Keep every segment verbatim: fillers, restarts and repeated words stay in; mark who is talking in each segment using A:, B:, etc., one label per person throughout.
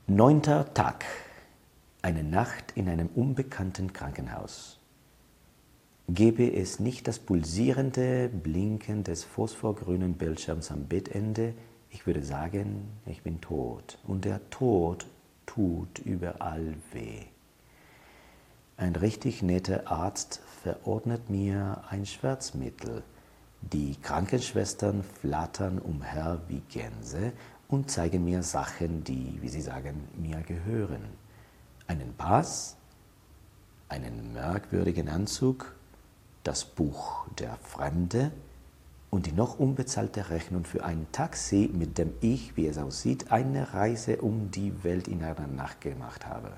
A: Neunter Tag. Eine Nacht in einem unbekannten Krankenhaus. Gäbe es nicht das pulsierende Blinken des phosphorgrünen Bildschirms am Bettende, ich würde sagen, ich bin tot. Und der Tod tut überall weh. Ein richtig netter Arzt verordnet mir ein Schmerzmittel. Die Krankenschwestern flattern umher wie Gänse und zeigen mir Sachen, die, wie sie sagen, mir gehören. Einen Pass, einen merkwürdigen Anzug, das Buch Der Fremde und die noch unbezahlte Rechnung für ein Taxi, mit dem ich, wie es aussieht, eine Reise um die Welt in einer Nacht gemacht habe.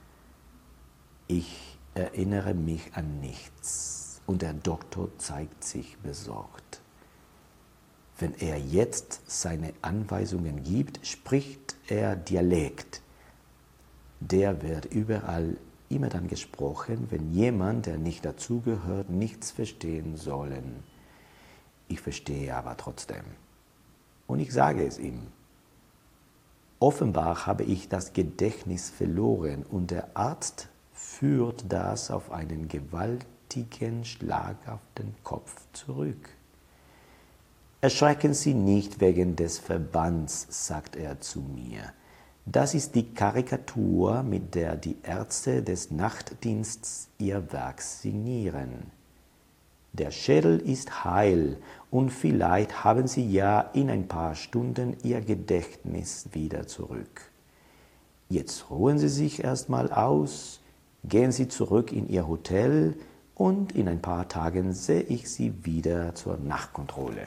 A: Ich erinnere mich an nichts und der Doktor zeigt sich besorgt. Wenn er jetzt seine Anweisungen gibt, spricht er Dialekt. Der wird überall immer dann gesprochen, wenn jemand, der nicht dazugehört, nichts verstehen sollen. Ich verstehe aber trotzdem. Und ich sage es ihm. Offenbar habe ich das Gedächtnis verloren und der Arzt führt das auf einen gewaltigen Schlag auf den Kopf zurück. Erschrecken Sie nicht wegen des Verbands, sagt er zu mir. Das ist die Karikatur, mit der die Ärzte des Nachtdienstes ihr Werk signieren. Der Schädel ist heil und vielleicht haben Sie ja in ein paar Stunden Ihr Gedächtnis wieder zurück. Jetzt ruhen Sie sich erstmal aus, gehen Sie zurück in Ihr Hotel und in ein paar Tagen sehe ich Sie wieder zur Nachkontrolle.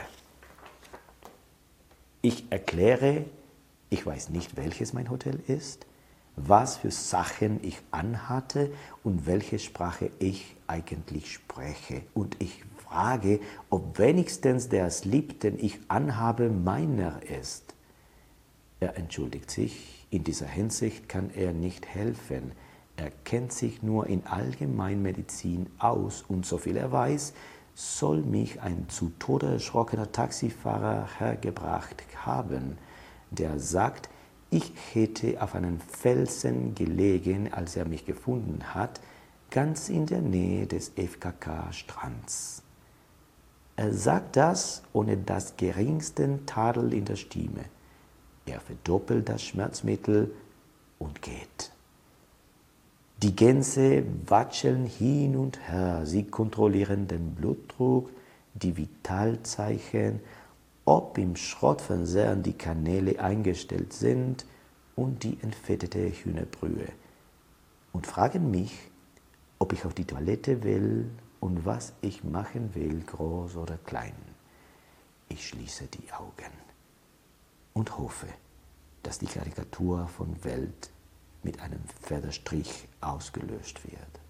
A: Ich erkläre, ich weiß nicht, welches mein Hotel ist, was für Sachen ich anhatte und welche Sprache ich eigentlich spreche. Und ich frage, ob wenigstens der Slip, den ich anhabe, meiner ist. Er entschuldigt sich, in dieser Hinsicht kann er nicht helfen. Er kennt sich nur in Allgemeinmedizin aus und soviel er weiß, soll mich ein zu Tode erschrockener Taxifahrer hergebracht haben, der sagt, ich hätte auf einem Felsen gelegen, als er mich gefunden hat, ganz in der Nähe des F K K-Strands. Er sagt das ohne das geringsten Tadel in der Stimme. Er verdoppelt das Schmerzmittel und geht. Die Gänse watscheln hin und her, sie kontrollieren den Blutdruck, die Vitalzeichen, ob im Schrottfernseher die Kanäle eingestellt sind und die entfettete Hühnerbrühe und fragen mich, ob ich auf die Toilette will und was ich machen will, groß oder klein. Ich schließe die Augen und hoffe, dass die Karikatur von Welt mit einem Pfederstrich ausgelöscht wird.